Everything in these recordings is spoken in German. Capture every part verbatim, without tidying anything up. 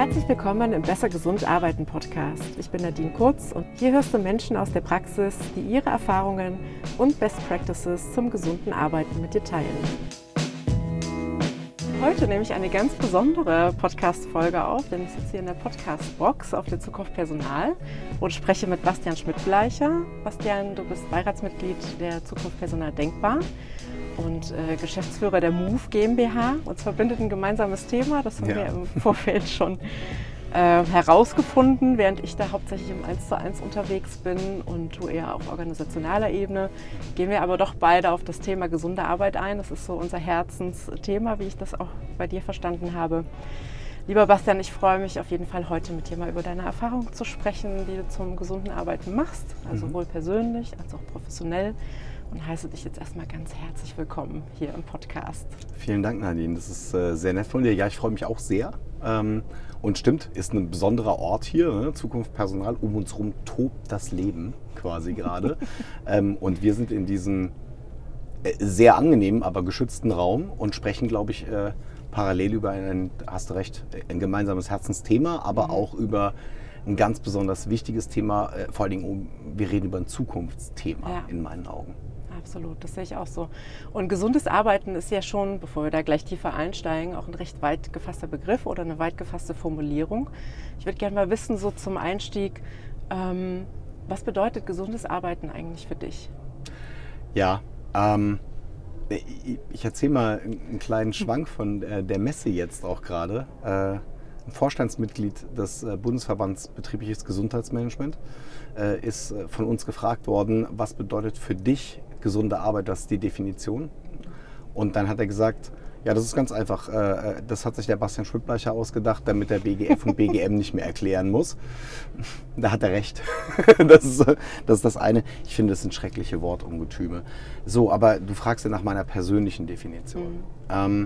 Herzlich willkommen im Besser Gesund Arbeiten Podcast. Ich bin Nadine Kurz und hier hörst du Menschen aus der Praxis, die ihre Erfahrungen und Best Practices zum gesunden Arbeiten mit dir teilen. Heute nehme ich eine ganz besondere Podcast-Folge auf, denn ich sitze hier in der Podcast-Box auf der Zukunft Personal und spreche mit Bastian Schmidt-Bleicher. Bastian, du bist Beiratsmitglied der Zukunft Personal Denkbar und äh, Geschäftsführer der Move GmbH. Uns verbindet ein gemeinsames Thema, das haben ja. wir im Vorfeld schon äh, herausgefunden, während ich da hauptsächlich im eins zu eins unterwegs bin und du eher auf organisationaler Ebene. Gehen wir aber doch beide auf das Thema gesunde Arbeit ein. Das ist so unser Herzensthema, wie ich das auch bei dir verstanden habe. Lieber Bastian, ich freue mich auf jeden Fall heute mit dir mal über deine Erfahrung zu sprechen, die du zum gesunden Arbeiten machst, also mhm. sowohl persönlich als auch professionell. Und heiße dich jetzt erstmal ganz herzlich willkommen hier im Podcast. Vielen Dank, Nadine. Das ist äh, sehr nett von dir. Ja, ich freue mich auch sehr. Ähm, und stimmt, ist ein besonderer Ort hier, ne? Zukunft Personal. Um uns herum tobt das Leben quasi gerade. ähm, und wir sind in diesem äh, sehr angenehmen, aber geschützten Raum und sprechen, glaube ich, äh, parallel über ein, hast du recht, ein gemeinsames Herzensthema, aber mhm. auch über ein ganz besonders wichtiges Thema. Äh, vor allen Dingen, um, wir reden über ein Zukunftsthema ja. in meinen Augen. Absolut, das sehe ich auch so. Und gesundes Arbeiten ist ja schon, bevor wir da gleich tiefer einsteigen, auch ein recht weit gefasster Begriff oder eine weit gefasste Formulierung. Ich würde gerne mal wissen, so zum Einstieg, ähm, was bedeutet gesundes Arbeiten eigentlich für dich? Ja, ähm, ich, ich erzähle mal einen kleinen Schwank von äh, der Messe jetzt auch gerade. Äh, ein Vorstandsmitglied des äh, Bundesverbands Betriebliches Gesundheitsmanagement äh, ist äh, von uns gefragt worden, was bedeutet für dich gesunde Arbeit, das ist die Definition. Und dann hat er gesagt, ja, das ist ganz einfach, äh, das hat sich der Bastian Schmidt-Bleicher ausgedacht, damit der B G F und B G M nicht mehr erklären muss. Da hat er recht. Das ist, das ist das eine. Ich finde, das sind schreckliche Wortungetüme. So, aber du fragst ja nach meiner persönlichen Definition. Mhm. Ähm,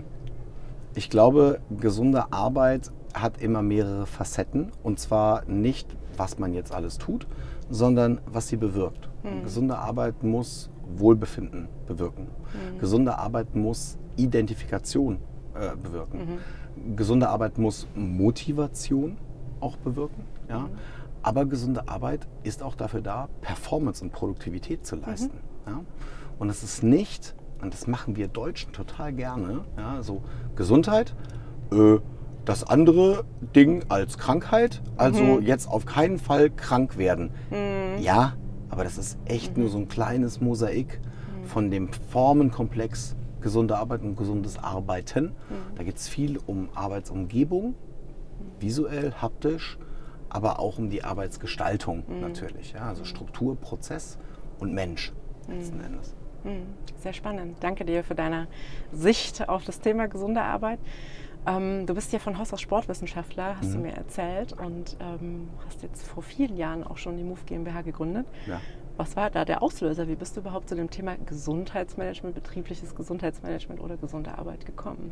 ich glaube, gesunde Arbeit hat immer mehrere Facetten. Und zwar nicht, was man jetzt alles tut, sondern was sie bewirkt. Mhm. Gesunde Arbeit muss Wohlbefinden bewirken. Mhm. Gesunde Arbeit muss Identifikation äh, bewirken. Mhm. Gesunde Arbeit muss Motivation auch bewirken. Ja? Mhm. Aber gesunde Arbeit ist auch dafür da, Performance und Produktivität zu leisten. Mhm. Ja? Und es ist nicht, und das machen wir Deutschen total gerne, ja, so Gesundheit, äh, das andere Ding als Krankheit, also mhm. jetzt auf keinen Fall krank werden. Mhm. Ja, aber das ist echt mhm. nur so ein kleines Mosaik mhm. von dem Formenkomplex gesunde Arbeit und gesundes Arbeiten. Mhm. Da geht es viel um Arbeitsumgebung, mhm. visuell, haptisch, aber auch um die Arbeitsgestaltung mhm. natürlich. Ja, also Struktur, Prozess und Mensch letzten mhm. Endes. Sehr spannend. Danke dir für deine Sicht auf das Thema gesunde Arbeit. Ähm, du bist ja von Haus aus Sportwissenschaftler, hast mhm. du mir erzählt, und ähm, hast jetzt vor vielen Jahren auch schon die Move GmbH gegründet. Ja. Was war da der Auslöser? Wie bist du überhaupt zu dem Thema Gesundheitsmanagement, betriebliches Gesundheitsmanagement oder gesunde Arbeit gekommen?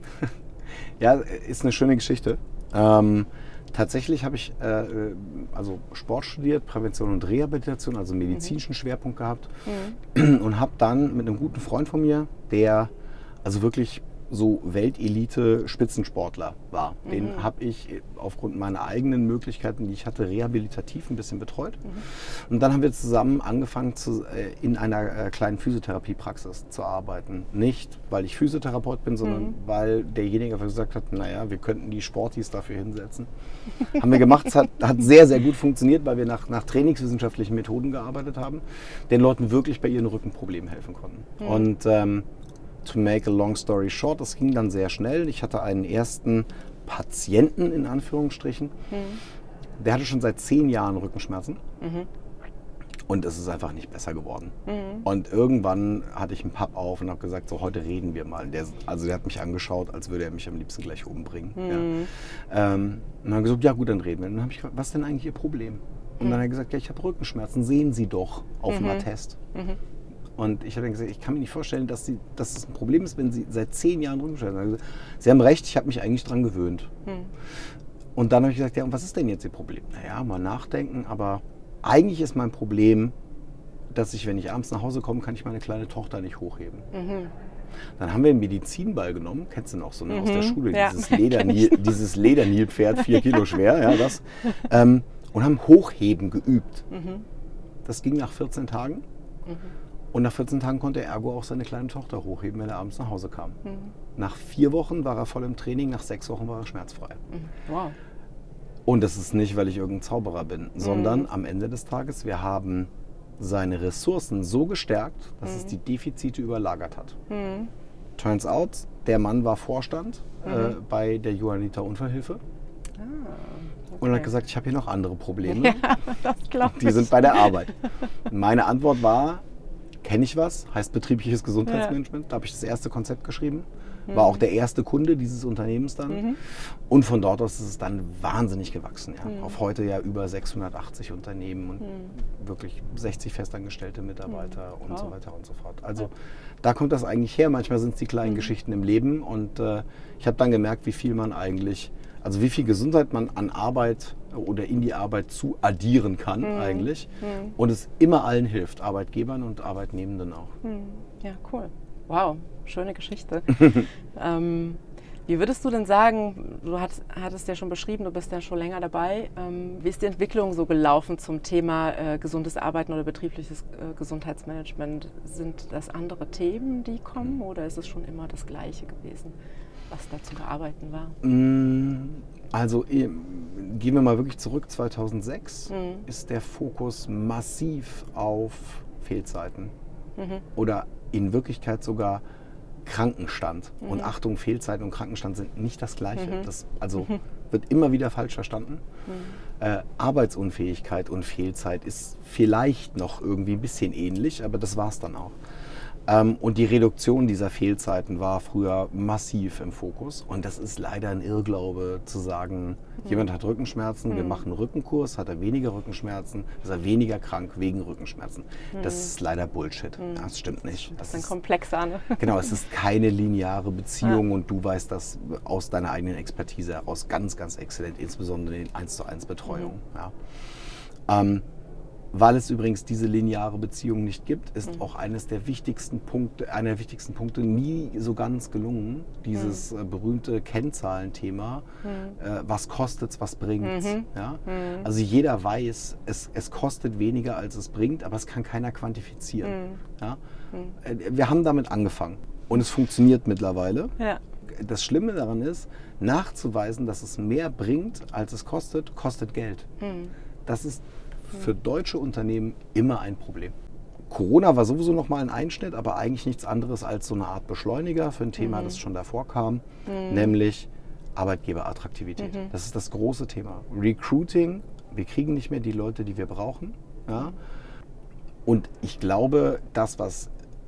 Ja, ist eine schöne Geschichte. Ähm, tatsächlich habe ich äh, also Sport studiert, Prävention und Rehabilitation, also medizinischen mhm. Schwerpunkt gehabt mhm. und habe dann mit einem guten Freund von mir, der also wirklich so Weltelite-Spitzensportler war. Mhm. Den habe ich aufgrund meiner eigenen Möglichkeiten, die ich hatte, rehabilitativ ein bisschen betreut. Mhm. Und dann haben wir zusammen angefangen, zu, äh, in einer äh, kleinen Physiotherapiepraxis zu arbeiten. Nicht, weil ich Physiotherapeut bin, sondern mhm. weil derjenige gesagt hat, naja, wir könnten die Sportis dafür hinsetzen. Haben wir gemacht, es hat, hat sehr, sehr gut funktioniert, weil wir nach, nach trainingswissenschaftlichen Methoden gearbeitet haben, den Leuten wirklich bei ihren Rückenproblemen helfen konnten. Mhm. Und ähm, to make a long story short, das ging dann sehr schnell. Ich hatte einen ersten Patienten, in Anführungsstrichen, mhm. der hatte schon seit zehn Jahren Rückenschmerzen. Mhm. Und es ist einfach nicht besser geworden. Mhm. Und irgendwann hatte ich einen Papp auf und habe gesagt, so heute reden wir mal. Der, also der hat mich angeschaut, als würde er mich am liebsten gleich umbringen. Mhm. Ja. Ähm, und dann habe ich gesagt, ja gut, dann reden wir. Und dann habe ich gefragt, was ist denn eigentlich Ihr Problem? Und mhm. dann hat er gesagt, ja, ich habe Rückenschmerzen, sehen Sie doch auf mhm. dem Attest. Mhm. Und ich habe dann gesagt, ich kann mir nicht vorstellen, dass, Sie, dass das ein Problem ist, wenn Sie seit zehn Jahren Rückenschmerzen haben. Sie haben recht, ich habe mich eigentlich dran gewöhnt. Mhm. Und dann habe ich gesagt, ja, und was ist denn jetzt Ihr Problem? Naja, mal nachdenken, aber eigentlich ist mein Problem, dass ich, wenn ich abends nach Hause komme, kann ich meine kleine Tochter nicht hochheben. Mhm. Dann haben wir einen Medizinball genommen, kennst du noch so, ne, mhm. aus der Schule, ja. dieses, Ledernil, dieses Ledernilpferd, vier Kilo schwer, ja, das, ähm, und haben Hochheben geübt. Mhm. Das ging nach vierzehn Tagen. Mhm. Und nach vierzehn Tagen konnte er ergo auch seine kleine Tochter hochheben, wenn er abends nach Hause kam. Mhm. Nach vier Wochen war er voll im Training, nach sechs Wochen war er schmerzfrei. Mhm. Wow. Und das ist nicht, weil ich irgendein Zauberer bin, sondern mhm. am Ende des Tages, wir haben seine Ressourcen so gestärkt, dass mhm. es die Defizite überlagert hat. Mhm. Turns out, der Mann war Vorstand mhm. äh, bei der Johanniter Unfallhilfe. Ah, okay. Und hat gesagt, ich habe hier noch andere Probleme. Ja, das glaub ich. Die sind bei der Arbeit. Meine Antwort war, kenne ich was, heißt betriebliches Gesundheitsmanagement. Ja. Da habe ich das erste Konzept geschrieben. War auch der erste Kunde dieses Unternehmens dann. Mhm. Und von dort aus ist es dann wahnsinnig gewachsen. Ja. Mhm. Auf heute ja über sechshundertachtzig Unternehmen und mhm. wirklich sechzig festangestellte Mitarbeiter mhm. und wow. so weiter und so fort. Also da kommt das eigentlich her. Manchmal sind es die kleinen mhm. Geschichten im Leben. Und äh, ich habe dann gemerkt, wie viel man eigentlich, also wie viel Gesundheit man an Arbeit oder in die Arbeit zu addieren kann mhm. eigentlich. Mhm. Und es immer allen hilft, Arbeitgebern und Arbeitnehmenden auch. Mhm. Ja, cool. Wow, schöne Geschichte. ähm, wie würdest du denn sagen, du hat, hattest ja schon beschrieben, du bist ja schon länger dabei, ähm, wie ist die Entwicklung so gelaufen zum Thema äh, gesundes Arbeiten oder betriebliches äh, Gesundheitsmanagement? Sind das andere Themen, die kommen, oder ist es schon immer das Gleiche gewesen, was da zu bearbeiten war? Also gehen wir mal wirklich zurück, zweitausendsechs mhm. ist der Fokus massiv auf Fehlzeiten mhm. oder in Wirklichkeit sogar Krankenstand. Mhm. Und Achtung, Fehlzeiten und Krankenstand sind nicht das Gleiche. Mhm. Das also mhm. wird immer wieder falsch verstanden. Mhm. Äh, Arbeitsunfähigkeit und Fehlzeit ist vielleicht noch irgendwie ein bisschen ähnlich, aber das war es dann auch. Ähm, und die Reduktion dieser Fehlzeiten war früher massiv im Fokus. Und das ist leider ein Irrglaube zu sagen, mhm. jemand hat Rückenschmerzen, mhm. wir machen einen Rückenkurs, hat er weniger Rückenschmerzen, ist er weniger krank wegen Rückenschmerzen. Mhm. Das ist leider Bullshit. Mhm. Das stimmt nicht. Das, das ist ein komplexer, ne? Genau, es ist keine lineare Beziehung ja. und du weißt das aus deiner eigenen Expertise heraus ganz, ganz exzellent, insbesondere in eins zu eins Betreuung. Mhm. Ja. Ähm, Weil es übrigens diese lineare Beziehung nicht gibt, ist mhm. auch eines der wichtigsten Punkte, einer der wichtigsten Punkte nie so ganz gelungen, dieses mhm. berühmte Kennzahlenthema, mhm. äh, was kostet's, was bringt's. Mhm. Ja? Mhm. Also jeder weiß, es, es kostet weniger, als es bringt, aber es kann keiner quantifizieren. Mhm. Ja? Mhm. Wir haben damit angefangen und es funktioniert mittlerweile. Ja. Das Schlimme daran ist, nachzuweisen, dass es mehr bringt, als es kostet, kostet Geld. Mhm. Das ist für deutsche Unternehmen immer ein Problem. Corona war sowieso nochmal ein Einschnitt, aber eigentlich nichts anderes als so eine Art Beschleuniger für ein Thema, mhm. das schon davor kam, mhm. nämlich Arbeitgeberattraktivität. Mhm. Das ist das große Thema. Recruiting, wir kriegen nicht mehr die Leute, die wir brauchen. Ja? Und ich glaube, das, was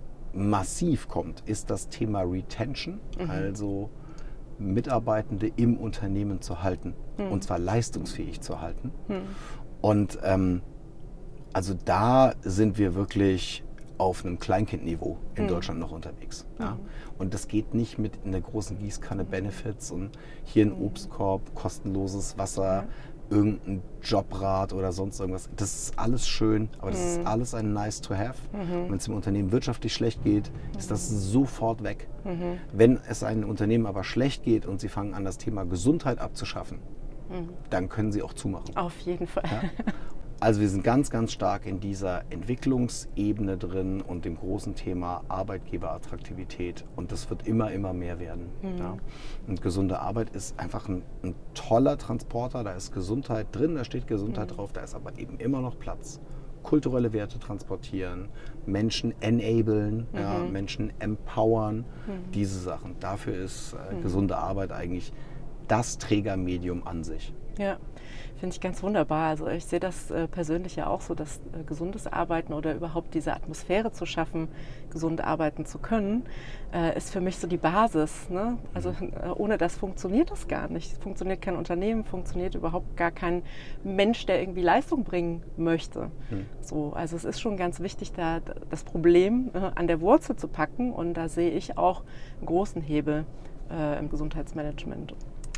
massiv kommt, ist das Thema Retention, mhm. also Mitarbeitende im Unternehmen zu halten, mhm. und zwar leistungsfähig zu halten. Mhm. Und ähm, also da sind wir wirklich auf einem Kleinkindniveau in mhm. Deutschland noch unterwegs. Ja? Mhm. Und das geht nicht mit in der großen Gießkanne Benefits und hier ein Obstkorb, kostenloses Wasser, mhm. irgendein Jobrat oder sonst irgendwas. Das ist alles schön, aber das mhm. ist alles ein nice to have. Mhm. Wenn es dem Unternehmen wirtschaftlich schlecht geht, ist das sofort weg. Mhm. Wenn es einem Unternehmen aber schlecht geht und sie fangen an, das Thema Gesundheit abzuschaffen, mhm. dann können sie auch zumachen. Auf jeden Fall. Ja? Also wir sind ganz, ganz stark in dieser Entwicklungsebene drin und dem großen Thema Arbeitgeberattraktivität. Und das wird immer, immer mehr werden. Mhm. Ja? Und gesunde Arbeit ist einfach ein, ein toller Transporter. Da ist Gesundheit drin, da steht Gesundheit mhm. drauf, da ist aber eben immer noch Platz. Kulturelle Werte transportieren, Menschen enablen, mhm. ja, Menschen empowern, mhm. diese Sachen. Dafür ist äh, mhm. gesunde Arbeit eigentlich das Trägermedium an sich. Ja, finde ich ganz wunderbar. Also ich sehe das äh, persönlich ja auch so, dass äh, gesundes Arbeiten oder überhaupt diese Atmosphäre zu schaffen, gesund arbeiten zu können, äh, ist für mich so die Basis. Ne? Also äh, ohne das funktioniert das gar nicht. Funktioniert kein Unternehmen, funktioniert überhaupt gar kein Mensch, der irgendwie Leistung bringen möchte. Mhm. So, also es ist schon ganz wichtig, da das Problem äh, an der Wurzel zu packen, und da sehe ich auch einen großen Hebel äh, im Gesundheitsmanagement.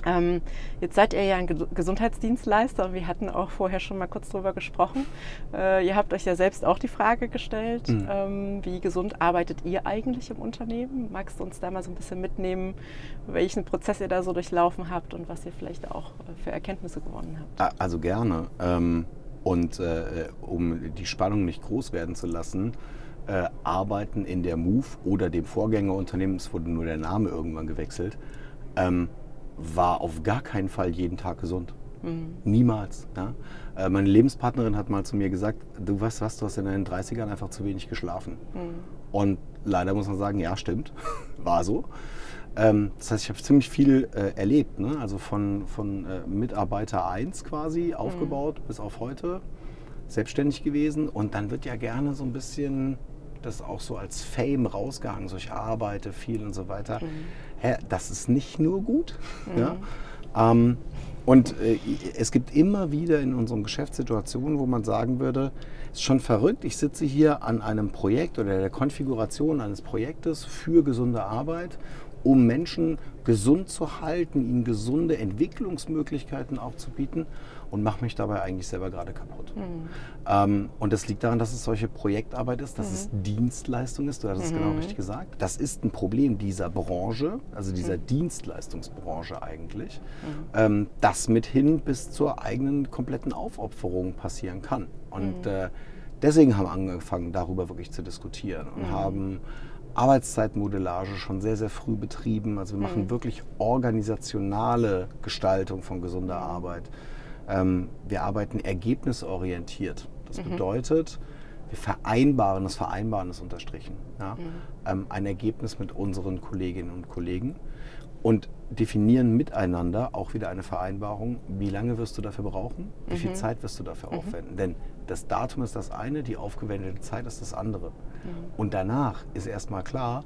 Ähm, jetzt seid ihr ja ein Ge- Gesundheitsdienstleister und wir hatten auch vorher schon mal kurz drüber gesprochen. Äh, ihr habt euch ja selbst auch die Frage gestellt, Mhm. ähm, wie gesund arbeitet ihr eigentlich im Unternehmen? Magst du uns da mal so ein bisschen mitnehmen, welchen Prozess ihr da so durchlaufen habt und was ihr vielleicht auch äh, für Erkenntnisse gewonnen habt? Ah, Also gerne. Ähm, und äh, um die Spannung nicht groß werden zu lassen, äh, arbeiten in der Move oder dem Vorgängerunternehmen, es wurde nur der Name irgendwann gewechselt, ähm, war auf gar keinen Fall jeden Tag gesund. Mhm. Niemals. Ja? Äh, meine Lebenspartnerin hat mal zu mir gesagt, du weißt was, du hast in deinen dreißigern einfach zu wenig geschlafen. Mhm. Und leider muss man sagen, ja stimmt, war so. Ähm, das heißt, ich habe ziemlich viel äh, erlebt, ne? Also von, von äh, Mitarbeiter eins quasi aufgebaut bis auf heute, selbstständig gewesen. Und dann wird ja gerne so ein bisschen das auch so als Fame rausgehangen, so ich arbeite viel und so weiter. Hä, das ist nicht nur gut. Ja? Ähm, und äh, es gibt immer wieder in unseren Geschäftssituationen, wo man sagen würde, es ist schon verrückt, ich sitze hier an einem Projekt oder der Konfiguration eines Projektes für gesunde Arbeit, um Menschen gesund zu halten, ihnen gesunde Entwicklungsmöglichkeiten auch zu bieten und mache mich dabei eigentlich selber gerade kaputt. Mhm. Ähm, und das liegt daran, dass es solche Projektarbeit ist, dass es Dienstleistung ist, du hast es genau richtig gesagt. Das ist ein Problem dieser Branche, also dieser Dienstleistungsbranche eigentlich, ähm, das mithin bis zur eigenen kompletten Aufopferung passieren kann. Und äh, deswegen haben wir angefangen, darüber wirklich zu diskutieren und haben Arbeitszeitmodellage schon sehr, sehr früh betrieben. Also wir machen wirklich organisationale Gestaltung von gesunder Arbeit. Ähm, wir arbeiten ergebnisorientiert. Das bedeutet, wir vereinbaren, das Vereinbaren ist unterstrichen, ja? ähm, ein Ergebnis mit unseren Kolleginnen und Kollegen und definieren miteinander auch wieder eine Vereinbarung, wie lange wirst du dafür brauchen, wie viel Zeit wirst du dafür aufwenden. Denn das Datum ist das eine, die aufgewendete Zeit ist das andere. Und danach ist erstmal klar,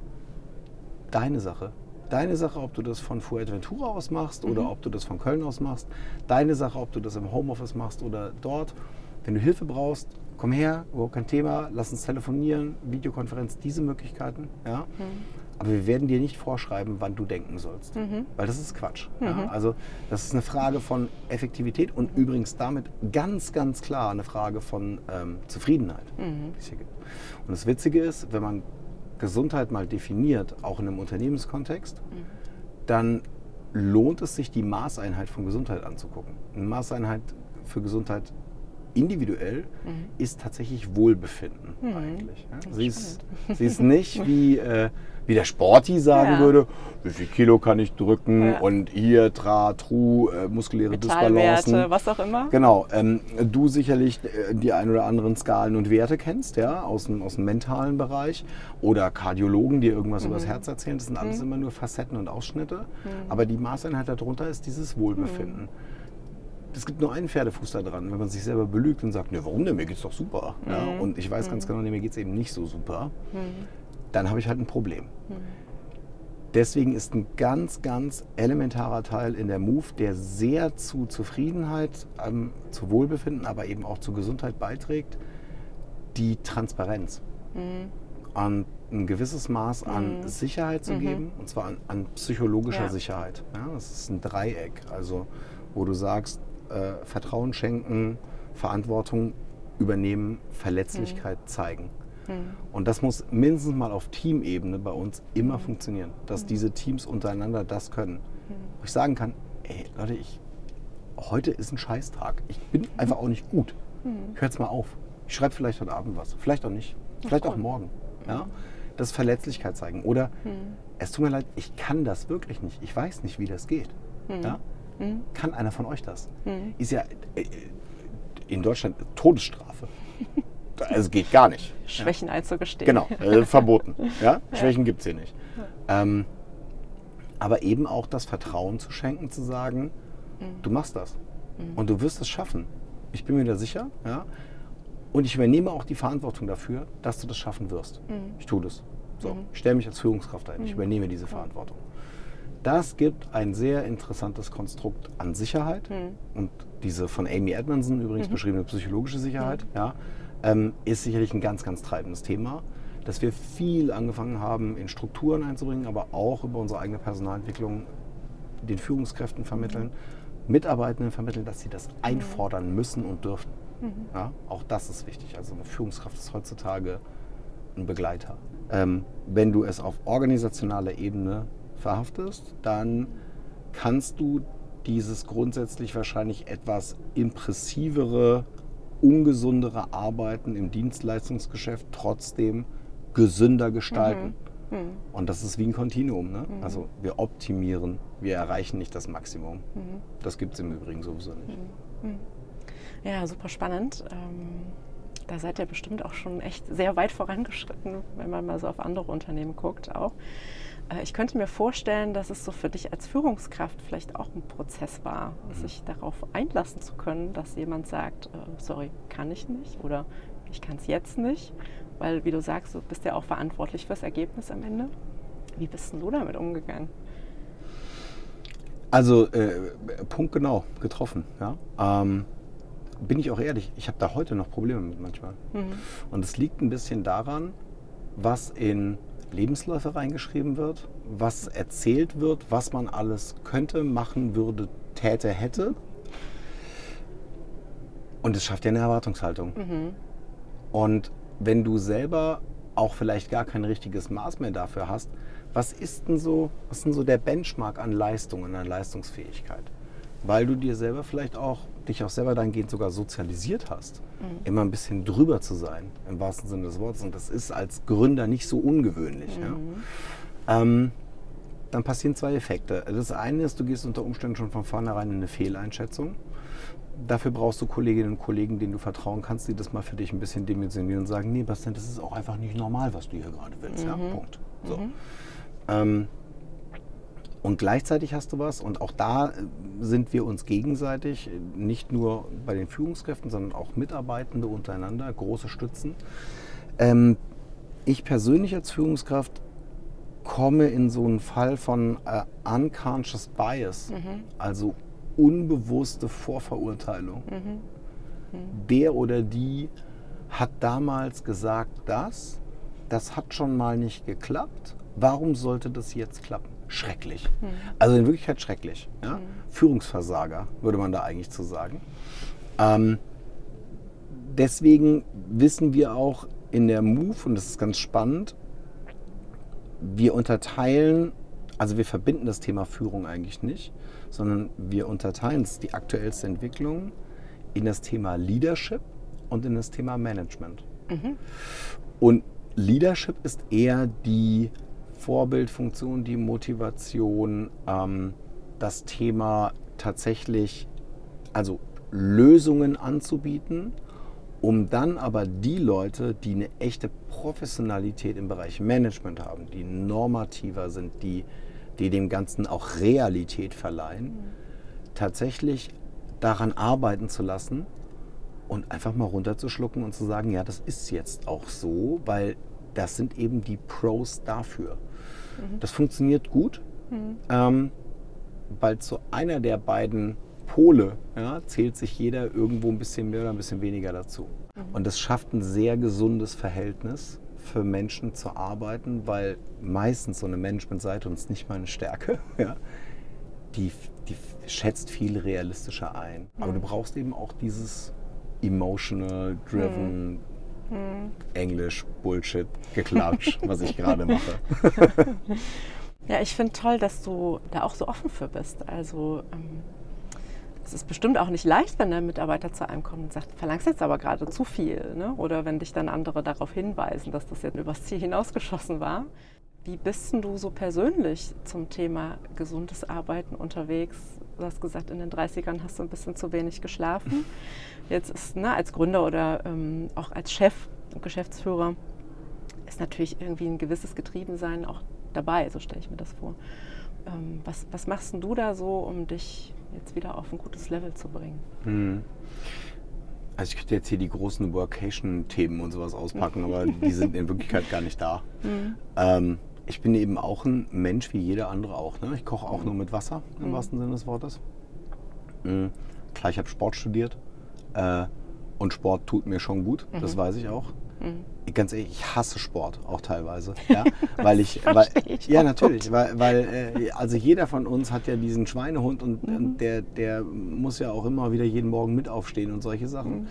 deine Sache. Deine Sache, ob du das von Fuerteventura aus machst oder ob du das von Köln aus machst. Deine Sache, ob du das im Homeoffice machst oder dort. Wenn du Hilfe brauchst, komm her, überhaupt kein Thema, lass uns telefonieren, Videokonferenz, diese Möglichkeiten. Ja? Aber wir werden dir nicht vorschreiben, wann du denken sollst, weil das ist Quatsch. Ja? Also das ist eine Frage von Effektivität und übrigens damit ganz, ganz klar eine Frage von ähm, Zufriedenheit, die es hier gibt. Und das Witzige ist, wenn man Gesundheit mal definiert, auch in einem Unternehmenskontext, dann lohnt es sich, die Maßeinheit von Gesundheit anzugucken. Eine Maßeinheit für Gesundheit individuell ist tatsächlich Wohlbefinden eigentlich. Ja? Sie, ist, sie ist nicht wie, äh, wie der Sporti sagen Ja. würde, wie viel Kilo kann ich drücken Ja. und hier, tra, tru, äh, muskuläre Dysbalancen. Vitalwerte, was auch immer. Genau, ähm, du sicherlich äh, die ein oder anderen Skalen und Werte kennst, ja, aus dem, aus dem mentalen Bereich oder Kardiologen, die irgendwas über das Herz erzählen. Das sind alles immer nur Facetten und Ausschnitte. Aber die Maßeinheit darunter ist dieses Wohlbefinden. Es gibt nur einen Pferdefuß da dran, wenn man sich selber belügt und sagt, ne, warum denn, mir geht's doch super. Ja, und ich weiß ganz genau, nee, mir geht's eben nicht so super. Dann habe ich halt ein Problem. Deswegen ist ein ganz, ganz elementarer Teil in der Move, der sehr zu Zufriedenheit, ähm, zu Wohlbefinden, aber eben auch zu Gesundheit beiträgt, die Transparenz. Und ein gewisses Maß an Sicherheit zu geben, und zwar an, an psychologischer Ja. Sicherheit. Ja, das ist ein Dreieck, also wo du sagst, äh, Vertrauen schenken, Verantwortung übernehmen, Verletzlichkeit zeigen. Und das muss mindestens mal auf Teamebene bei uns immer funktionieren, dass diese Teams untereinander das können. Wo ich sagen kann, ey Leute, ich, heute ist ein Scheißtag. Ich bin einfach auch nicht gut. Hört's mal auf. Ich schreibe vielleicht heute Abend was, vielleicht auch nicht, vielleicht auch morgen. Ja? Das ist Verletzlichkeit zeigen. Oder es tut mir leid, ich kann das wirklich nicht. Ich weiß nicht, wie das geht. Ja? Kann einer von euch das? Ist ja äh, in Deutschland Todesstrafe. Also geht gar nicht. Schwächen einzugestehen. Genau, äh, verboten. Ja? Schwächen gibt es hier nicht. Ähm, aber eben auch das Vertrauen zu schenken, zu sagen, du machst das und du wirst es schaffen. Ich bin mir da sicher. Ja? Und ich übernehme auch die Verantwortung dafür, dass du das schaffen wirst. Ich tue das. So, ich stelle mich als Führungskraft ein. Ich übernehme diese Verantwortung. Das gibt ein sehr interessantes Konstrukt an Sicherheit. Und diese von Amy Edmondson übrigens beschriebene psychologische Sicherheit, ja, ähm, ist sicherlich ein ganz, ganz treibendes Thema, dass wir viel angefangen haben, in Strukturen einzubringen, aber auch über unsere eigene Personalentwicklung den Führungskräften vermitteln, Mitarbeitenden vermitteln, dass sie das einfordern müssen und dürfen. Mhm. Ja, auch das ist wichtig. Also eine Führungskraft ist heutzutage ein Begleiter. Ähm, wenn du es auf organisationaler Ebene verhaftest, dann kannst du dieses grundsätzlich wahrscheinlich etwas impressivere, ungesundere Arbeiten im Dienstleistungsgeschäft trotzdem gesünder gestalten. Mhm. Mhm. Und das ist wie ein Kontinuum. Ne? Mhm. Also wir optimieren, wir erreichen nicht das Maximum. Mhm. Das gibt es im Übrigen sowieso nicht. Mhm. Ja, super spannend. Ähm, da seid ihr bestimmt auch schon echt sehr weit vorangeschritten, wenn man mal so auf andere Unternehmen guckt auch. Äh, ich könnte mir vorstellen, dass es so für dich als Führungskraft vielleicht auch ein Prozess war, mhm. sich darauf einlassen zu können, dass jemand sagt, äh, sorry, kann ich nicht oder ich kann es jetzt nicht. Weil, wie du sagst, du bist ja auch verantwortlich fürs Ergebnis am Ende. Wie bist denn du damit umgegangen? Also, äh, punktgenau getroffen. Ja? Ähm, bin ich auch ehrlich, ich habe da heute noch Probleme mit manchmal. Mhm. Und es liegt ein bisschen daran, was in Lebensläufe reingeschrieben wird, was erzählt wird, was man alles könnte, machen würde, täte, hätte. Und es schafft ja eine Erwartungshaltung. Mhm. Und wenn du selber auch vielleicht gar kein richtiges Maß mehr dafür hast, was ist denn so, was ist denn so der Benchmark an Leistung und an Leistungsfähigkeit? Weil du dir selber vielleicht auch, dich auch selber dahingehend sogar sozialisiert hast, mhm. immer ein bisschen drüber zu sein, im wahrsten Sinne des Wortes. Und das ist als Gründer nicht so ungewöhnlich. Mhm. Ja? Ähm, dann passieren zwei Effekte. Das eine ist, du gehst unter Umständen schon von vornherein in eine Fehleinschätzung. Dafür brauchst du Kolleginnen und Kollegen, denen du vertrauen kannst, die das mal für dich ein bisschen dimensionieren und sagen, nee, Bastian, das ist auch einfach nicht normal, was du hier gerade willst. Mhm. Ja, Punkt. So. Mhm. Ähm, und gleichzeitig hast du was, und auch da sind wir uns gegenseitig, nicht nur bei den Führungskräften, sondern auch Mitarbeitende untereinander, große Stützen. Ähm, ich persönlich als Führungskraft komme in so einen Fall von äh, unconscious bias, mhm. also unbewusste Vorverurteilung. Mhm. Mhm. Der oder die hat damals gesagt, das, das hat schon mal nicht geklappt. Warum sollte das jetzt klappen? Schrecklich. Mhm. Also in Wirklichkeit schrecklich. Ja? Mhm. Führungsversager, würde man da eigentlich zu sagen. Ähm, deswegen wissen wir auch in der Move, und das ist ganz spannend, wir unterteilen, also wir verbinden das Thema Führung eigentlich nicht, sondern wir unterteilen es, die aktuellste Entwicklung, in das Thema Leadership und in das Thema Management. Mhm. Und Leadership ist eher die Vorbildfunktion, die Motivation, ähm, das Thema tatsächlich, also Lösungen anzubieten, um dann aber die Leute, die eine echte Professionalität im Bereich Management haben, die normativer sind, die die dem Ganzen auch Realität verleihen, mhm. tatsächlich daran arbeiten zu lassen und einfach mal runterzuschlucken und zu sagen, ja, das ist jetzt auch so, weil das sind eben die Pros dafür. Mhm. Das funktioniert gut, mhm. ähm, weil zu einer der beiden Pole ja, zählt sich jeder irgendwo ein bisschen mehr oder ein bisschen weniger dazu. Mhm. Und das schafft ein sehr gesundes Verhältnis für Menschen zu arbeiten, weil meistens so eine Managementseite, und es ist nicht meine Stärke, ja, die, die schätzt viel realistischer ein. Mhm. Aber du brauchst eben auch dieses emotional driven, mhm. Englisch, Bullshit, Geklatsch, was ich gerade mache. Ja, ich finde toll, dass du da auch so offen für bist. Also ähm es ist bestimmt auch nicht leicht, wenn ein Mitarbeiter zu einem kommt und sagt, verlangst jetzt aber gerade zu viel. Ne? Oder wenn dich dann andere darauf hinweisen, dass das jetzt übers Ziel hinausgeschossen war. Wie bist denn du so persönlich zum Thema gesundes Arbeiten unterwegs? Du hast gesagt, in den dreißigern hast du ein bisschen zu wenig geschlafen. Jetzt ist, ne, als Gründer oder ähm, auch als Chef und Geschäftsführer ist natürlich irgendwie ein gewisses Getriebensein auch dabei, so stelle ich mir das vor. Ähm, was, was machst denn du da so, um dich jetzt wieder auf ein gutes Level zu bringen? Hm. Also ich könnte jetzt hier die großen Workation-Themen und sowas auspacken, aber die sind in Wirklichkeit gar nicht da. Mhm. Ähm, ich bin eben auch ein Mensch wie jeder andere auch. Ne? Ich koche auch mhm. nur mit Wasser, im mhm. wahrsten Sinne des Wortes. Mhm. Klar, ich habe Sport studiert äh, und Sport tut mir schon gut, mhm. das weiß ich auch. Mhm. Ganz ehrlich, ich hasse Sport auch teilweise. Ja, weil ich, weil, ich ja natürlich, gut. weil, weil äh, also jeder von uns hat ja diesen Schweinehund und, mhm. und der, der muss ja auch immer wieder jeden Morgen mit aufstehen und solche Sachen. Mhm.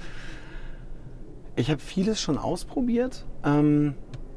Ich habe vieles schon ausprobiert. Ähm,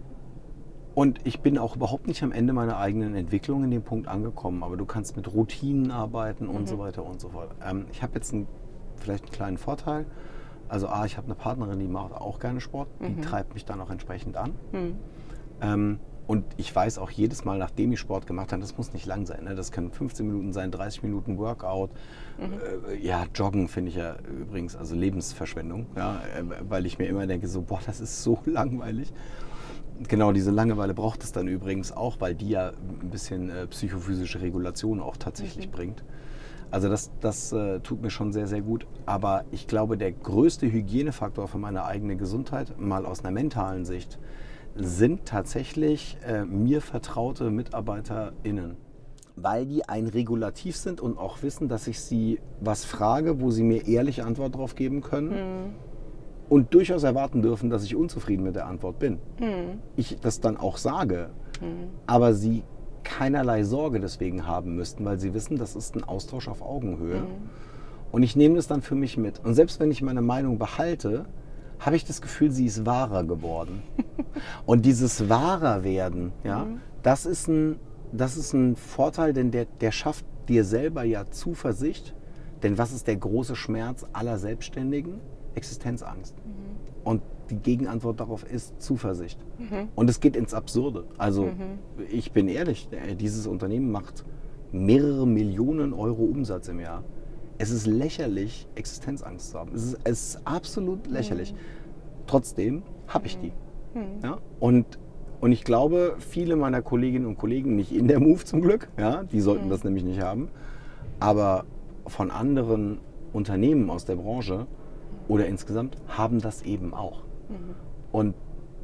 Und ich bin auch überhaupt nicht am Ende meiner eigenen Entwicklung in dem Punkt angekommen. Aber du kannst mit Routinen arbeiten und mhm. so weiter und so fort. Ähm, ich habe jetzt einen, vielleicht einen kleinen Vorteil. Also A, ich habe eine Partnerin, die macht auch gerne Sport. Die mhm. treibt mich dann auch entsprechend an. Mhm. Ähm, und ich weiß auch jedes Mal, nachdem ich Sport gemacht habe, das muss nicht lang sein. Ne? Das können fünfzehn Minuten sein, dreißig Minuten Workout. Mhm. Äh, ja, Joggen finde ich ja übrigens, also Lebensverschwendung. Ja? Äh, weil ich mir immer denke, so, boah, das ist so langweilig. Genau, diese Langeweile braucht es dann übrigens auch, weil die ja ein bisschen äh, psychophysische Regulation auch tatsächlich mhm. bringt. Also das, das äh, tut mir schon sehr, sehr gut. Aber ich glaube, der größte Hygienefaktor für meine eigene Gesundheit, mal aus einer mentalen Sicht, sind tatsächlich äh, mir vertraute MitarbeiterInnen. Weil die ein Regulativ sind und auch wissen, dass ich sie was frage, wo sie mir ehrliche Antwort drauf geben können. Mhm. Und durchaus erwarten dürfen, dass ich unzufrieden mit der Antwort bin. Mhm. Ich das dann auch sage, mhm. aber sie keinerlei Sorge deswegen haben müssten, weil sie wissen, das ist ein Austausch auf Augenhöhe. Mhm. Und ich nehme das dann für mich mit. Und selbst wenn ich meine Meinung behalte, habe ich das Gefühl, sie ist wahrer geworden. Und dieses wahrer werden, ja, mhm. das ist ein, das ist ein Vorteil, denn der, der schafft dir selber ja Zuversicht. Denn was ist der große Schmerz aller Selbstständigen? Existenzangst. Mhm. Und die Gegenantwort darauf ist Zuversicht. Mhm. Und es geht ins Absurde. Also mhm. ich bin ehrlich, dieses Unternehmen macht mehrere Millionen Euro Umsatz im Jahr. Es ist lächerlich, Existenzangst zu haben. Es ist, es ist absolut lächerlich. Mhm. Trotzdem habe ich die. Mhm. Ja? Und, und ich glaube, viele meiner Kolleginnen und Kollegen, nicht in der Move zum Glück, ja, die sollten mhm. das nämlich nicht haben, aber von anderen Unternehmen aus der Branche oder insgesamt haben das eben auch. Mhm. Und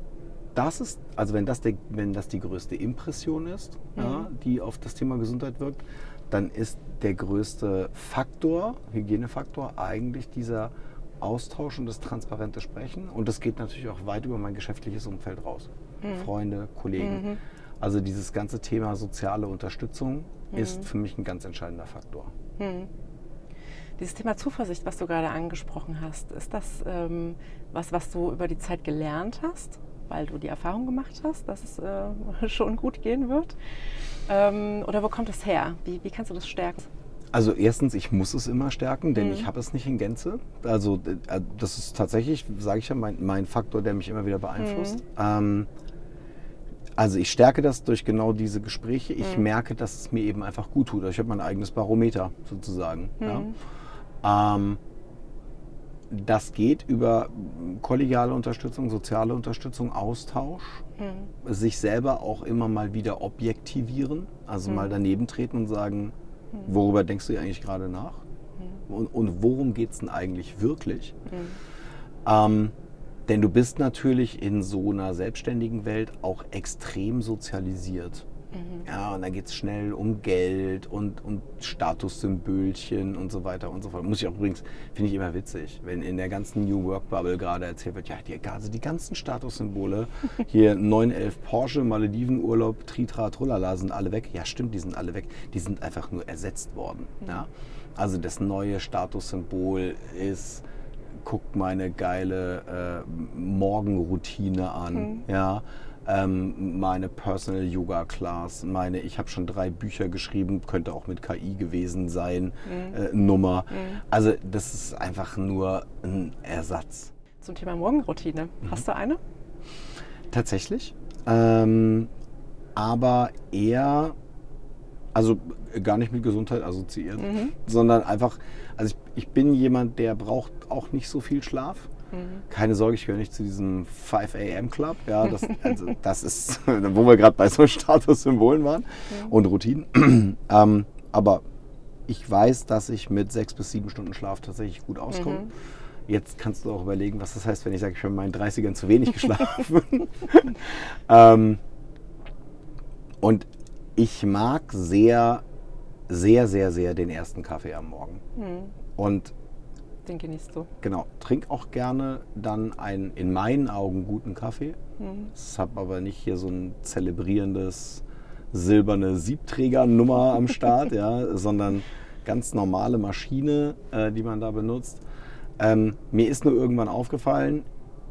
das ist, also wenn das, der, wenn das die größte Impression ist, mhm. ja, die auf das Thema Gesundheit wirkt, dann ist der größte Faktor, Hygienefaktor, eigentlich dieser Austausch und das transparente Sprechen. Und das geht natürlich auch weit über mein geschäftliches Umfeld raus. Mhm. Freunde, Kollegen. Mhm. Also dieses ganze Thema soziale Unterstützung mhm. ist für mich ein ganz entscheidender Faktor. Mhm. Dieses Thema Zuversicht, was du gerade angesprochen hast, ist das ähm, was, was du über die Zeit gelernt hast, weil du die Erfahrung gemacht hast, dass es äh, schon gut gehen wird? Ähm, oder wo kommt es her? Wie, wie kannst du das stärken? Also erstens, ich muss es immer stärken, denn mhm. ich habe es nicht in Gänze. Also äh, das ist tatsächlich, sage ich ja, mein, mein Faktor, der mich immer wieder beeinflusst. Mhm. Ähm, also ich stärke das durch genau diese Gespräche. Ich mhm. merke, dass es mir eben einfach gut tut. Ich habe mein eigenes Barometer sozusagen. Mhm. Ja. Ähm, das geht über kollegiale Unterstützung, soziale Unterstützung, Austausch, mhm. sich selber auch immer mal wieder objektivieren, also mhm. mal daneben treten und sagen, mhm. worüber denkst du eigentlich gerade nach? Mhm. Und, und worum geht es denn eigentlich wirklich? Mhm. Ähm, denn du bist natürlich in so einer selbstständigen Welt auch extrem sozialisiert. Mhm. Ja, und da geht es schnell um Geld und, und Statussymbolchen und so weiter und so fort. Muss ich auch übrigens, finde ich immer witzig, wenn in der ganzen New Work Bubble gerade erzählt wird, ja, die, also die ganzen Statussymbole, hier neun elf Porsche, Maledivenurlaub, Tritra, Trullala, sind alle weg. Ja, stimmt, die sind alle weg. Die sind einfach nur ersetzt worden. Mhm. Ja? Also das neue Statussymbol ist, guck meine geile äh, Morgenroutine an. Mhm. Ja? Ähm, meine Personal Yoga Class, meine, ich habe schon drei Bücher geschrieben, könnte auch mit K I gewesen sein, mhm. äh, Nummer. Mhm. Also das ist einfach nur ein Ersatz. Zum Thema Morgenroutine, mhm. hast du eine? Tatsächlich, ähm, aber eher, also gar nicht mit Gesundheit assoziiert, mhm. sondern einfach, also ich, ich bin jemand, der braucht auch nicht so viel Schlaf. Keine Sorge, ich gehöre nicht zu diesem five a m Club. Ja, das, also, das ist, wo wir gerade bei so Statussymbolen waren ja. und Routinen. ähm, aber ich weiß, dass ich mit sechs bis sieben Stunden Schlaf tatsächlich gut auskomme. Mhm. Jetzt kannst du auch überlegen, was das heißt, wenn ich sage, ich habe in meinen dreißigern zu wenig geschlafen. ähm, und ich mag sehr, sehr, sehr, sehr den ersten Kaffee am Morgen. Mhm. Und Den genießt du. Genau. Trink auch gerne dann einen, in meinen Augen, guten Kaffee. Mhm. Ich habe aber nicht hier so ein zelebrierendes silberne Siebträgernummer am Start, ja, sondern ganz normale Maschine, äh, die man da benutzt. Ähm, mir ist nur irgendwann aufgefallen,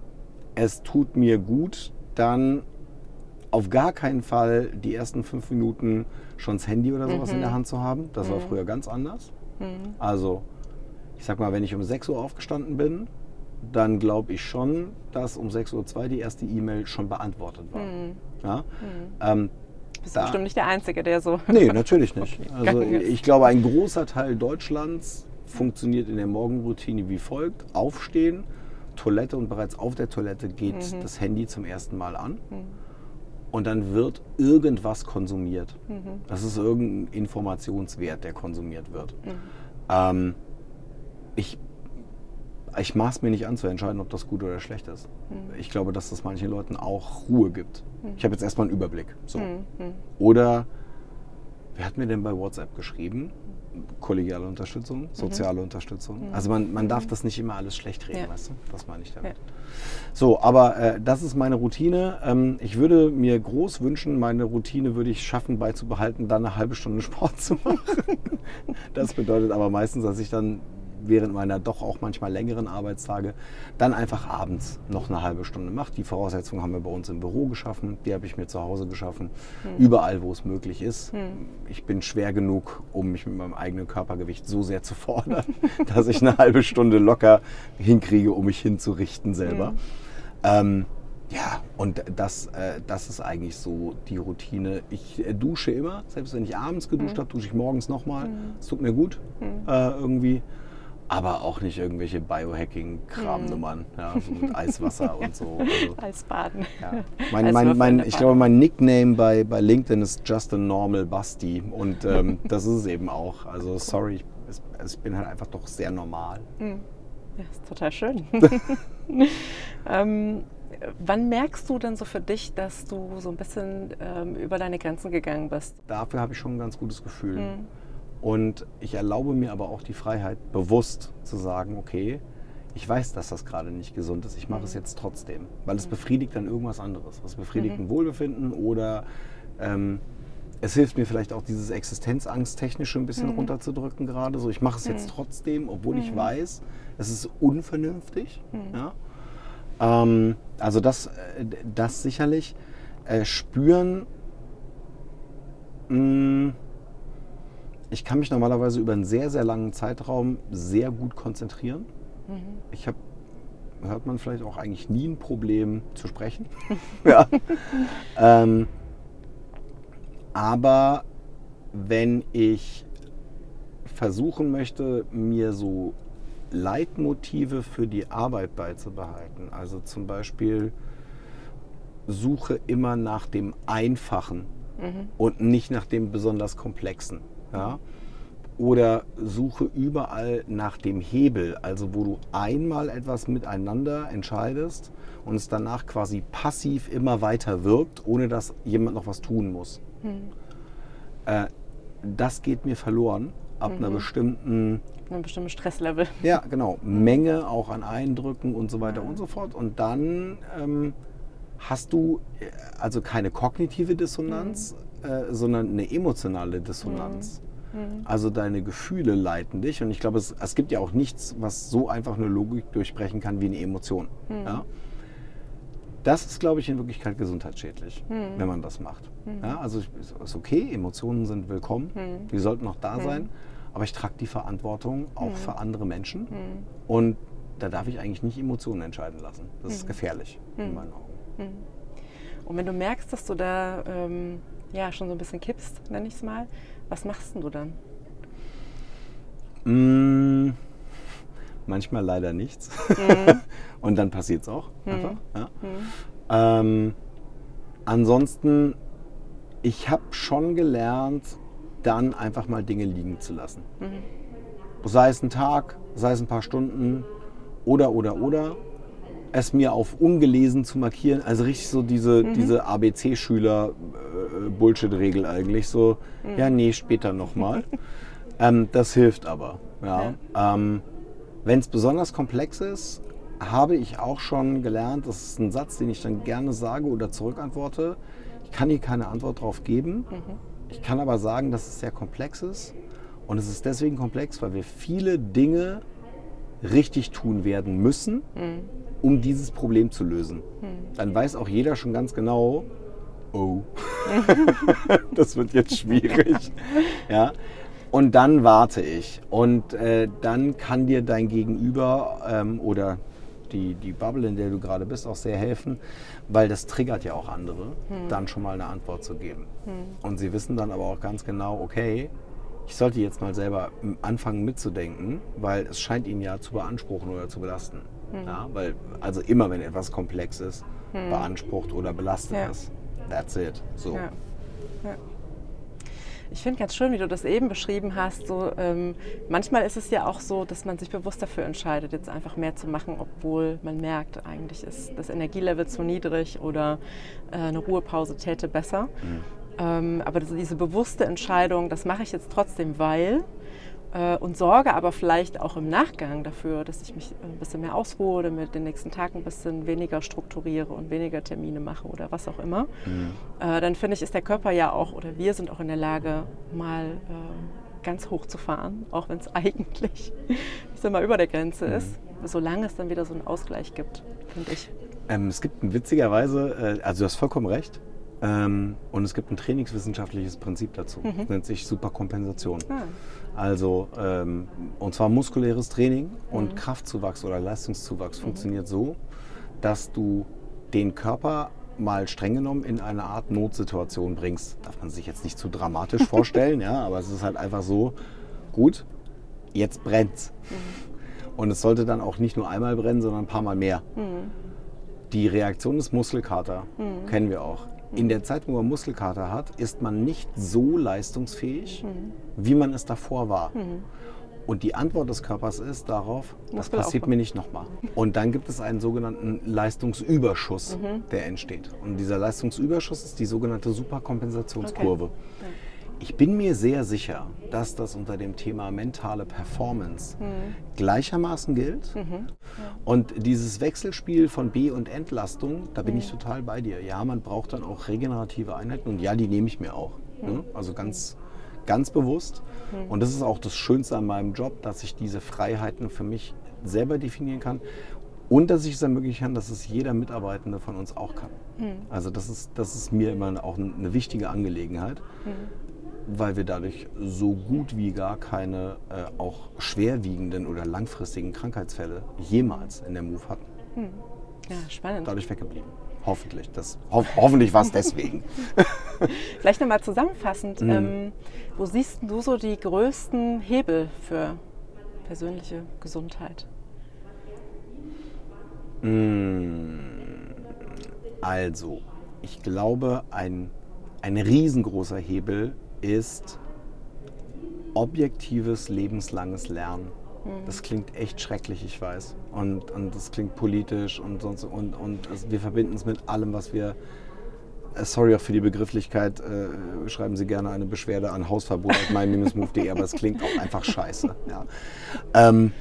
es tut mir gut, dann auf gar keinen Fall die ersten fünf Minuten schon das Handy oder sowas Mhm. in der Hand zu haben. Das war Mhm. früher ganz anders. Mhm. Also, ich sag mal, wenn ich um sechs Uhr aufgestanden bin, dann glaube ich schon, dass um sechs Uhr zwei die erste E-Mail schon beantwortet war. Mhm. Ja? Mhm. Ähm, Bist da- du bestimmt nicht der Einzige, der so... Nee, natürlich nicht. Okay, Also gegangen ist. ich glaube, ein großer Teil Deutschlands funktioniert in der Morgenroutine wie folgt. Aufstehen, Toilette und bereits auf der Toilette geht Mhm. das Handy zum ersten Mal an. Mhm. Und dann wird irgendwas konsumiert. Mhm. Das ist irgendein Informationswert, der konsumiert wird. Mhm. Ähm, ich, ich maß mir nicht an zu entscheiden, ob das gut oder schlecht ist. Mhm. Ich glaube, dass das manchen Leuten auch Ruhe gibt. Mhm. Ich habe jetzt erstmal einen Überblick. So. Mhm. Mhm. Oder, wer hat mir denn bei WhatsApp geschrieben? Kollegiale Unterstützung, soziale Unterstützung. Mhm. Also man, man darf das nicht immer alles schlecht reden, Ja. weißt du? Das meine ich damit. Ja. So, aber äh, das ist meine Routine. Ähm, ich würde mir groß wünschen, meine Routine würde ich schaffen beizubehalten, dann eine halbe Stunde Sport zu machen. Das bedeutet aber meistens, dass ich dann während meiner doch auch manchmal längeren Arbeitstage dann einfach abends noch eine halbe Stunde mache. Die Voraussetzungen haben wir bei uns im Büro geschaffen, die habe ich mir zu Hause geschaffen, Mhm. überall, wo es möglich ist. Mhm. Ich bin schwer genug, um mich mit meinem eigenen Körpergewicht so sehr zu fordern, dass ich eine halbe Stunde locker hinkriege, um mich hinzurichten selber. Mhm. Ähm, ja, und das, äh, das ist eigentlich so die Routine. Ich äh, dusche immer, selbst wenn ich abends geduscht Mhm. habe, dusche ich morgens nochmal. Mhm. Es tut mir gut, Mhm. äh, irgendwie. Aber auch nicht irgendwelche Biohacking-Kram-Nummern, ja, so mit Eiswasser und so. Also, Eisbaden. ja. mein, Eiswürfel mein, in mein, der ich Pfanne. glaube, mein Nickname bei, bei LinkedIn ist Just a Normal Basti. Und ähm, das ist es eben auch. Also sorry, ich, es- ich bin halt einfach doch sehr normal. Mhm. Ja, ist total schön. ähm, wann merkst du denn so für dich, dass du so ein bisschen ähm, über deine Grenzen gegangen bist? Dafür habe ich schon ein ganz gutes Gefühl. Mhm. Und ich erlaube mir aber auch die Freiheit, bewusst zu sagen, okay, ich weiß, dass das gerade nicht gesund ist, ich mache Mhm. es jetzt trotzdem. Weil es befriedigt dann irgendwas anderes. Es befriedigt Mhm. ein Wohlbefinden oder ähm, es hilft mir vielleicht auch, dieses Existenzangst-Technische ein bisschen Mhm. runterzudrücken gerade. So, ich mache es jetzt Mhm. trotzdem, obwohl ich Mhm. weiß, es ist unvernünftig. Mhm. Ja? Ähm, also das, äh, das sicherlich. Äh, spüren, mh, ich kann mich normalerweise über einen sehr, sehr langen Zeitraum sehr gut konzentrieren. Mhm. Ich habe, hört man vielleicht auch eigentlich nie ein Problem zu sprechen. Ja. ähm, aber wenn ich versuchen möchte, mir so Leitmotive für die Arbeit beizubehalten, also zum Beispiel suche immer nach dem Einfachen Mhm. und nicht nach dem besonders Komplexen. Ja? Oder suche überall nach dem Hebel, also wo du einmal etwas miteinander entscheidest und es danach quasi passiv immer weiter wirkt, ohne dass jemand noch was tun muss. Mhm. Äh, das geht mir verloren ab einer Mhm. bestimmten, Ein bestimmtes Stresslevel. ja genau, Menge auch an Eindrücken und so weiter Ja. und so fort. Und dann ähm, hast du äh, also keine kognitive Dissonanz, äh, sondern eine emotionale Dissonanz. Mhm. Also deine Gefühle leiten dich und ich glaube, es, es gibt ja auch nichts, was so einfach eine Logik durchbrechen kann wie eine Emotion. Mhm. Ja? Das ist, glaube ich, in Wirklichkeit gesundheitsschädlich, Mhm. wenn man das macht. Mhm. Ja, also es ist okay, Emotionen sind willkommen, Mhm. die sollten auch da Mhm. sein, aber ich trage die Verantwortung auch Mhm. für andere Menschen Mhm. und da darf ich eigentlich nicht Emotionen entscheiden lassen. Das ist Mhm. gefährlich in Mhm. meinen Augen. Mhm. Und wenn du merkst, dass du da ähm, ja, schon so ein bisschen kippst, nenne ich es mal, was machst denn du dann? Mm, manchmal leider nichts. Mhm. Und dann passiert es auch Mhm. einfach. Ja. Mhm. Ähm, ansonsten, ich habe schon gelernt, dann einfach mal Dinge liegen zu lassen. Mhm. Sei es ein Tag, sei es ein paar Stunden oder, oder, oder. Es mir auf ungelesen zu markieren, also richtig so diese, Mhm. diese A B C-Schüler-Bullshit-Regel eigentlich. So, ja, nee, später nochmal. ähm, das hilft aber. Ja. Ähm, Wenn es besonders komplex ist, habe ich auch schon gelernt, das ist ein Satz, den ich dann gerne sage oder zurückantworte. Ich kann hier keine Antwort drauf geben. Mhm. Ich kann aber sagen, dass es sehr komplex ist. Und es ist deswegen komplex, weil wir viele Dinge richtig tun werden müssen, mhm. um dieses Problem zu lösen. Mhm. Dann weiß auch jeder schon ganz genau, oh, das wird jetzt schwierig. Ja? Und dann warte ich. Und äh, dann kann dir dein Gegenüber ähm, oder die, die Bubble, in der du gerade bist, auch sehr helfen, weil das triggert ja auch andere, hm. dann schon mal eine Antwort zu geben. Hm. Und sie wissen dann aber auch ganz genau, okay, ich sollte jetzt mal selber anfangen mitzudenken, weil es scheint ihn ja zu beanspruchen oder zu belasten. Hm. Ja, weil, also immer, wenn etwas komplex ist, hm. beansprucht oder belastet ja. ist. That's it. So. Ja. Ja. Ich finde ganz schön, wie du das eben beschrieben hast. So, ähm, manchmal ist es ja auch so, dass man sich bewusst dafür entscheidet, jetzt einfach mehr zu machen, obwohl man merkt, eigentlich ist das Energielevel zu niedrig oder äh, eine Ruhepause täte besser. Mhm. Ähm, aber das, diese bewusste Entscheidung, das mache ich jetzt trotzdem, weil äh, und sorge aber vielleicht auch im Nachgang dafür, dass ich mich ein bisschen mehr ausruhe oder mit den nächsten Tagen ein bisschen weniger strukturiere und weniger Termine mache oder was auch immer. Mhm. Äh, dann finde ich, ist der Körper ja auch, oder wir sind auch in der Lage, mal äh, ganz hoch zu fahren, auch wenn es eigentlich, ich sag mal, über der Grenze mhm. ist, solange es dann wieder so einen Ausgleich gibt, finde ich. Ähm, es gibt witzigerweise, äh, also du hast vollkommen recht, ähm, und es gibt ein trainingswissenschaftliches Prinzip dazu. Mhm. Das nennt sich Superkompensation. Ah. Also, ähm, und zwar muskuläres Training und mhm. Kraftzuwachs oder Leistungszuwachs mhm. funktioniert so, dass du den Körper mal streng genommen in eine Art Notsituation bringst. Darf man sich jetzt nicht zu dramatisch vorstellen, ja, aber es ist halt einfach so, gut, jetzt brennt's. Mhm. Und es sollte dann auch nicht nur einmal brennen, sondern ein paar Mal mehr. Mhm. Die Reaktion des Muskelkater mhm. kennen wir auch. In der Zeit, wo man Muskelkater hat, ist man nicht so leistungsfähig, mhm. wie man es davor war. Mhm. Und die Antwort des Körpers ist darauf, das passiert mir nicht nochmal. Und dann gibt es einen sogenannten Leistungsüberschuss, mhm. der entsteht. Und dieser Leistungsüberschuss ist die sogenannte Superkompensationskurve. Okay. Ja. Ich bin mir sehr sicher, dass das unter dem Thema mentale Performance mhm. gleichermaßen gilt. Mhm. Ja. Und dieses Wechselspiel von Be- und Entlastung, da bin mhm. ich total bei dir. Ja, man braucht dann auch regenerative Einheiten und ja, die nehme ich mir auch. Mhm. Ne? Also ganz, ganz bewusst. Mhm. Und das ist auch das Schönste an meinem Job, dass ich diese Freiheiten für mich selber definieren kann. Und dass ich es ermöglichen kann, dass es jeder Mitarbeitende von uns auch kann. Mhm. Also das ist, das ist mir immer auch eine wichtige Angelegenheit. Mhm. Weil wir dadurch so gut wie gar keine äh, auch schwerwiegenden oder langfristigen Krankheitsfälle jemals in der Move hatten. Hm. Ja, spannend. Dadurch weggeblieben. Hoffentlich. Das, ho- hoffentlich war es deswegen. Vielleicht nochmal zusammenfassend, mhm. ähm, wo siehst du so die größten Hebel für persönliche Gesundheit? Also, ich glaube, ein, ein riesengroßer Hebel ist objektives, lebenslanges Lernen. Mhm. Das klingt echt schrecklich, ich weiß. Und, und das klingt politisch und sonst und, und es, wir verbinden es mit allem, was wir. Äh, sorry auch für die Begrifflichkeit, äh, schreiben Sie gerne eine Beschwerde an hausverbot at my dash move punkt de, aber es klingt auch einfach scheiße. Ja. Ähm,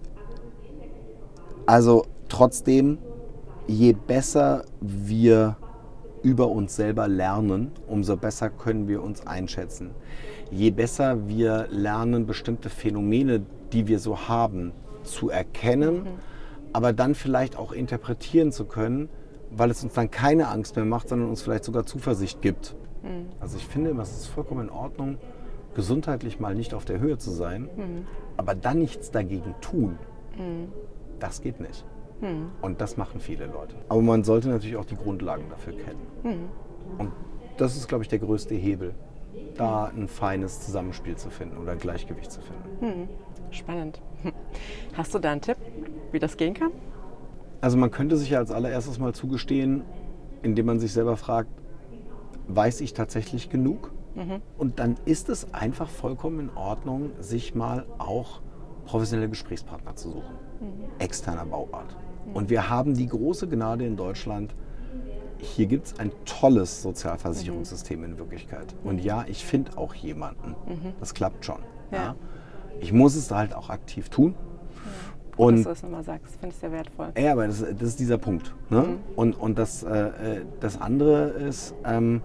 also trotzdem, je besser wir über uns selber lernen, umso besser können wir uns einschätzen. Je besser wir lernen, bestimmte Phänomene, die wir so haben, zu erkennen, mhm. aber dann vielleicht auch interpretieren zu können, weil es uns dann keine Angst mehr macht, sondern uns vielleicht sogar Zuversicht gibt. Mhm. Also ich finde, es ist vollkommen in Ordnung, gesundheitlich mal nicht auf der Höhe zu sein, mhm. aber dann nichts dagegen tun. Mhm. Das geht nicht. Hm. Und das machen viele Leute. Aber man sollte natürlich auch die Grundlagen dafür kennen. Hm. Und das ist, glaube ich, der größte Hebel, da ein feines Zusammenspiel zu finden oder Gleichgewicht zu finden. Hm. Spannend. Hast du da einen Tipp, wie das gehen kann? Also man könnte sich ja als allererstes mal zugestehen, indem man sich selber fragt, weiß ich tatsächlich genug? Mhm. Und dann ist es einfach vollkommen in Ordnung, sich mal auch professionelle Gesprächspartner zu suchen. Mhm. Externer Bauart. Mhm. Und wir haben die große Gnade in Deutschland, hier gibt es ein tolles Sozialversicherungssystem mhm. in Wirklichkeit. Und ja, ich finde auch jemanden. Mhm. Das klappt schon. Ja. Ja. Ich muss es halt auch aktiv tun. Gut, und dass du das nochmal sagst, finde ich sehr wertvoll. ja, aber das, das ist dieser Punkt. Ne? Mhm. Und, und das, äh, das andere ist, ähm,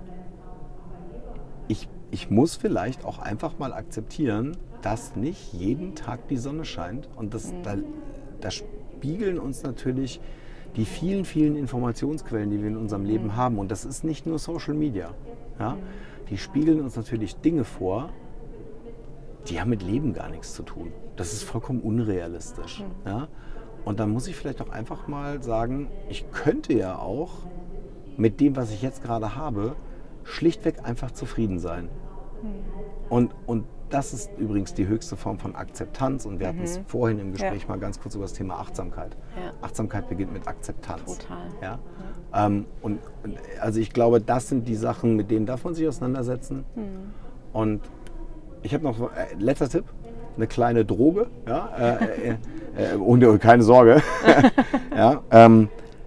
ich, ich muss vielleicht auch einfach mal akzeptieren, dass nicht jeden Tag die Sonne scheint. Und das, Mhm. da, da spiegeln uns natürlich die vielen, vielen Informationsquellen, die wir in unserem Leben Mhm. haben. Und das ist nicht nur Social Media. Ja? Mhm. Die spiegeln uns natürlich Dinge vor, die haben mit Leben gar nichts zu tun. Das ist vollkommen unrealistisch. Mhm. Ja? Und dann muss ich vielleicht auch einfach mal sagen, ich könnte ja auch mit dem, was ich jetzt gerade habe, schlichtweg einfach zufrieden sein. Mhm. Und, und das ist übrigens die höchste Form von Akzeptanz. Und wir hatten es Mhm. vorhin im Gespräch Ja. mal ganz kurz über das Thema Achtsamkeit. Ja. Achtsamkeit beginnt mit Akzeptanz. Total. Ja? Ähm, und, und also ich glaube, das sind die Sachen, mit denen darf man sich auseinandersetzen. Mhm. Und ich habe noch, äh, letzter Tipp, eine kleine Droge. Ja? Äh, äh, äh, und keine Sorge. ja? ähm,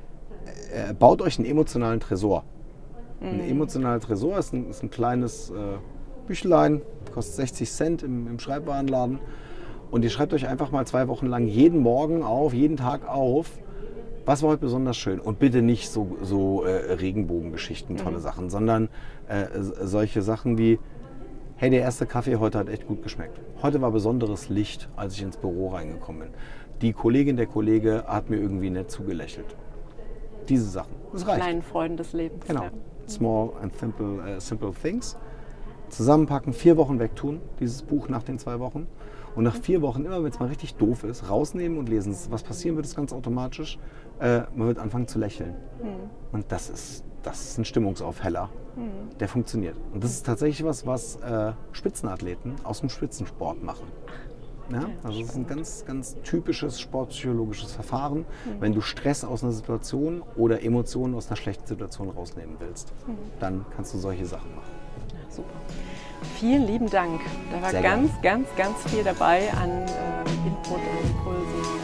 äh, baut euch einen emotionalen Tresor. Ein emotionaler Tresor ist ein, ist ein kleines äh, Büchlein, kostet sechzig Cent im, im Schreibwarenladen. Und ihr schreibt euch einfach mal zwei Wochen lang jeden Morgen auf, jeden Tag auf, was war heute besonders schön. Und bitte nicht so, so äh, Regenbogengeschichten, tolle Mhm. Sachen, sondern äh, solche Sachen wie, hey, der erste Kaffee heute hat echt gut geschmeckt. Heute war besonderes Licht, als ich ins Büro reingekommen bin. Die Kollegin, der Kollege hat mir irgendwie nett zugelächelt. Diese Sachen, das reicht. Kleinen Freuden des Lebens. Genau. Ja. Small and simple, uh, simple things. Zusammenpacken, vier Wochen wegtun, dieses Buch nach den zwei Wochen. Und nach vier Wochen, immer wenn es mal richtig doof ist, rausnehmen und lesen. Was passieren wird, ist ganz automatisch. Äh, man wird anfangen zu lächeln. Mhm. Und das ist, das ist ein Stimmungsaufheller, Mhm. der funktioniert. Und das ist tatsächlich was, was äh, Spitzenathleten aus dem Spitzensport machen. Ja, also das ist ein ganz, ganz typisches sportpsychologisches Verfahren, Mhm. wenn du Stress aus einer Situation oder Emotionen aus einer schlechten Situation rausnehmen willst. Mhm. Dann kannst du solche Sachen machen. Ja, super. Vielen lieben Dank. Da war Sehr ganz, ganz, ganz viel dabei an äh, Input und Impulsen.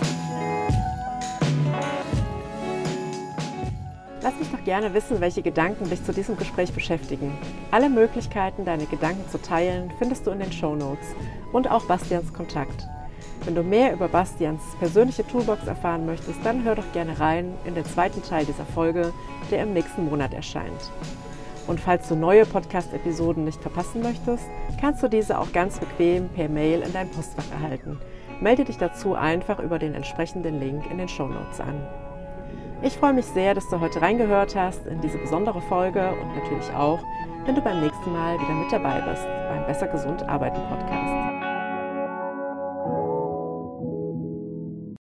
Lass mich doch gerne wissen, welche Gedanken dich zu diesem Gespräch beschäftigen. Alle Möglichkeiten, deine Gedanken zu teilen, findest du in den Shownotes und auch Bastians Kontakt. Wenn du mehr über Bastians persönliche Toolbox erfahren möchtest, dann hör doch gerne rein in den zweiten Teil dieser Folge, der im nächsten Monat erscheint. Und falls du neue Podcast-Episoden nicht verpassen möchtest, kannst du diese auch ganz bequem per Mail in dein Postfach erhalten. Melde dich dazu einfach über den entsprechenden Link in den Shownotes an. Ich freue mich sehr, dass du heute reingehört hast in diese besondere Folge und natürlich auch, wenn du beim nächsten Mal wieder mit dabei bist beim Besser Gesund Arbeiten Podcast.